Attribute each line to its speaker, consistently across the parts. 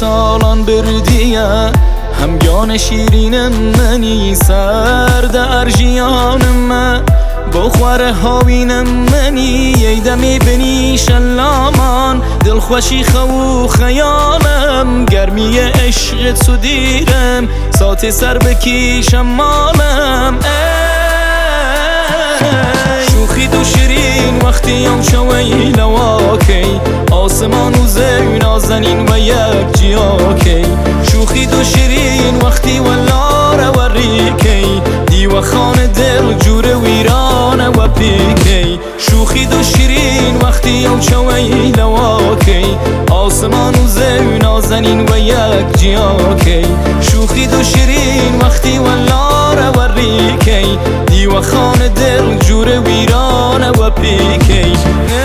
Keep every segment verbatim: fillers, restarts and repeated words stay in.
Speaker 1: سالان بردیه همگان شیرین منی سر در جیان من بخوره هاوین منی ای دمی بنی شلامان دلخوشی خو خیالم گرمی عشق تو دیرم سات سر بکیشم مالم شوخی دو شیرین وقتی هم شوی لواکی آسمان و زی نازنین و یک جیاکی شوخی دو شیرین وقتی ولاره و ریکی دیو خان دل جور ویرانه و پیکی شوخی دو شیرین وقتی هم شوی لواکی آسمان و زی نازنین و یک جیاکی شوخی دو شیرین وقتی ولاره و ریکی دیو خان دل جور ویرانه و پیکی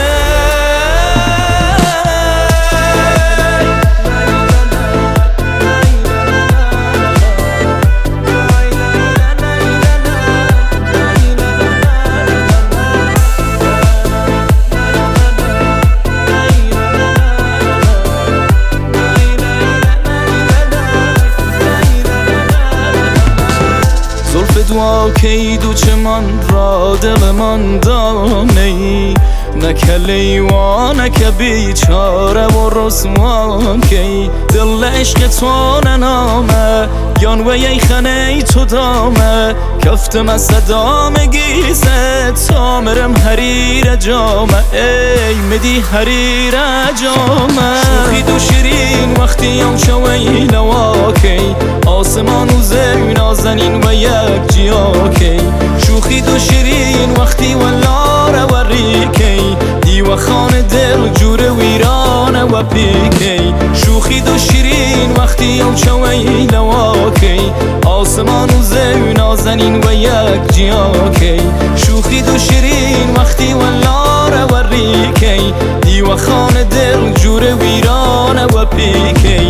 Speaker 1: دعا کی دو چمان را دل من دانی نکلی و نک بیچاره و رسوان کی دل عشق تو ننامه یان و یی خنه تو دامه کفتم از صدام گیزه تا مرم حریر جامه ای مدی حریر جامه شوخی دو شیرین وقتی هم شوی لواکی آسمان و زی نازنین و یک جیاکی شوخی دو شیرین وقتی ولاره و ریکی دیو خان دل جور ویرانه و پیکی شوخی دو شیرین وقتی هم شوی لواکی آسمان و زی نازنین و یک جیاکی شوخی دو شیرین وقتی ولاره و ریکی دیو خان دل جور ویرانه و پیکی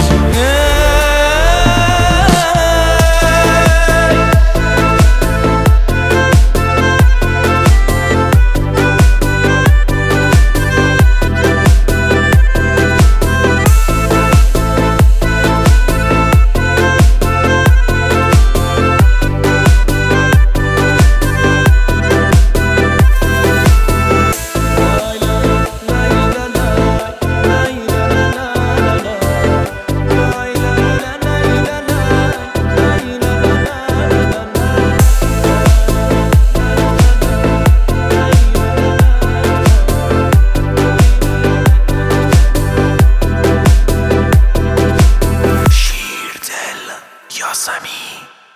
Speaker 2: یاسمی